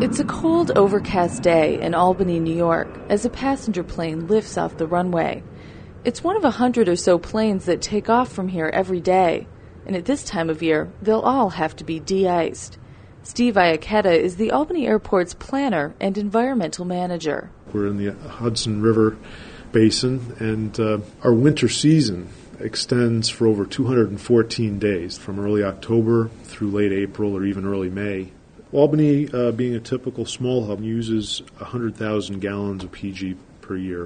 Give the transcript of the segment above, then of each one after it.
It's a cold, overcast day in Albany, New York, as a passenger plane lifts off the runway. It's one of 100 or so planes that take off from here every day, and at this time of year, they'll all have to be de-iced. Steve Iacchetta is the Albany Airport's planner and environmental manager. We're in the Hudson River Basin, and our winter season extends for over 214 days, from early October through late April or even early May. Albany, being a typical small hub, uses 100,000 gallons of PG per year.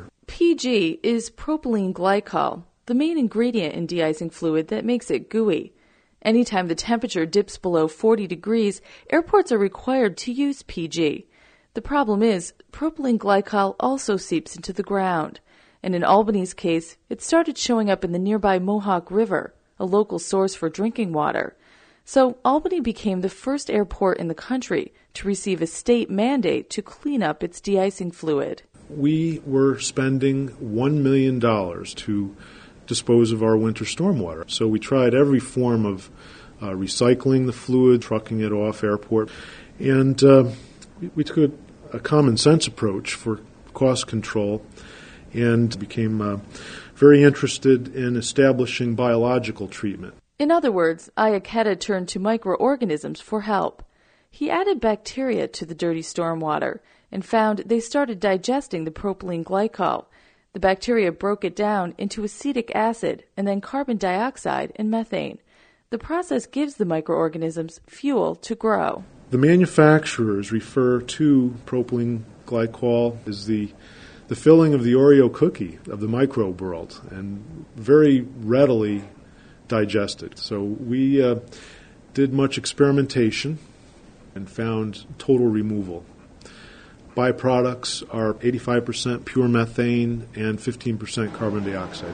PG is propylene glycol, the main ingredient in de-icing fluid that makes it gooey. Anytime the temperature dips below 40 degrees, airports are required to use PG. The problem is, propylene glycol also seeps into the ground. And in Albany's case, it started showing up in the nearby Mohawk River, a local source for drinking water. So Albany became the first airport in the country to receive a state mandate to clean up its de-icing fluid. We were spending $1 million to dispose of our winter stormwater. So we tried every form of recycling the fluid, trucking it off airport, and we took a common sense approach for cost control and became very interested in establishing biological treatment. In other words, Iacchetta turned to microorganisms for help. He added bacteria to the dirty stormwater and found they started digesting the propylene glycol. The bacteria broke it down into acetic acid and then carbon dioxide and methane. The process gives the microorganisms fuel to grow. The manufacturers refer to propylene glycol as the filling of the Oreo cookie of the microbe world, and very readily digested. So we did much experimentation and found total removal. Byproducts are 85% pure methane and 15% carbon dioxide.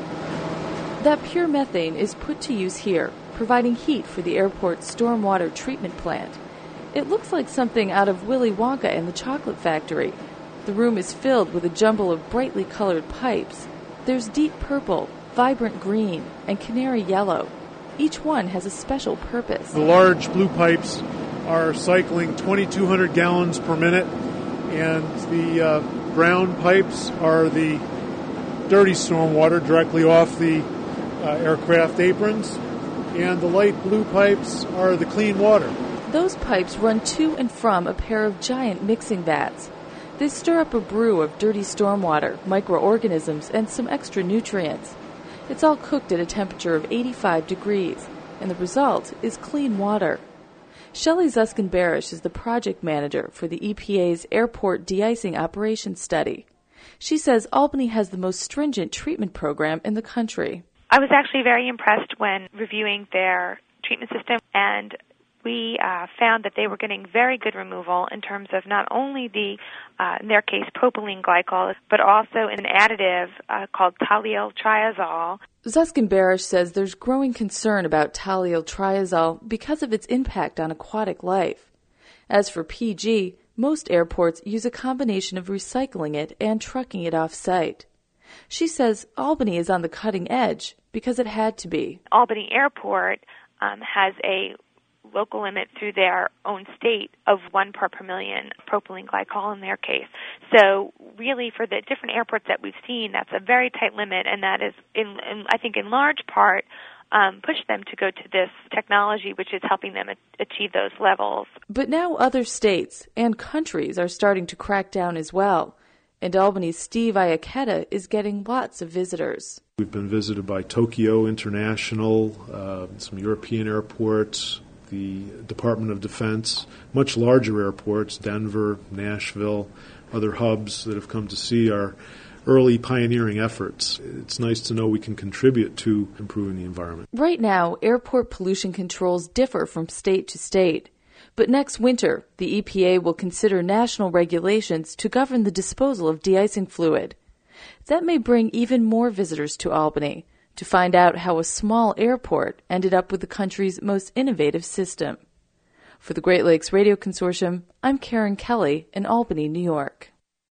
That pure methane is put to use here, providing heat for the airport's stormwater treatment plant. It looks like something out of Willy Wonka and the Chocolate Factory. The room is filled with a jumble of brightly colored pipes. There's deep purple, vibrant green, and canary yellow. Each one has a special purpose. The large blue pipes are cycling 2,200 gallons per minute, and the brown pipes are the dirty stormwater directly off the aircraft aprons, and the light blue pipes are the clean water. Those pipes run to and from a pair of giant mixing vats. They stir up a brew of dirty stormwater, microorganisms, and some extra nutrients. It's all cooked at a temperature of 85 degrees, and the result is clean water. Shelley Zuskin-Barish is the project manager for the EPA's Airport De-icing Operations Study. She says Albany has the most stringent treatment program in the country. I was actually very impressed when reviewing their treatment system, and we found that they were getting very good removal in terms of not only the, in their case, propylene glycol, but also an additive called toluene triazole. Zuskin-Barish says there's growing concern about toluene triazole because of its impact on aquatic life. As for PG, most airports use a combination of recycling it and trucking it off-site. She says Albany is on the cutting edge because it had to be. Albany Airport has a local limit through their own state of 1 part per million propylene glycol in their case. So really for the different airports that we've seen, that's a very tight limit, and that is, I think in large part, pushed them to go to this technology, which is helping them achieve those levels. But now other states and countries are starting to crack down as well, and Albany's Steve Iacchetta is getting lots of visitors. We've been visited by Tokyo International, some European airports, the Department of Defense, much larger airports, Denver, Nashville, other hubs that have come to see our early pioneering efforts. It's nice to know we can contribute to improving the environment. Right now, airport pollution controls differ from state to state. But next winter, the EPA will consider national regulations to govern the disposal of de-icing fluid. That may bring even more visitors to Albany to find out how a small airport ended up with the country's most innovative system. For the Great Lakes Radio Consortium, I'm Karen Kelly in Albany, New York.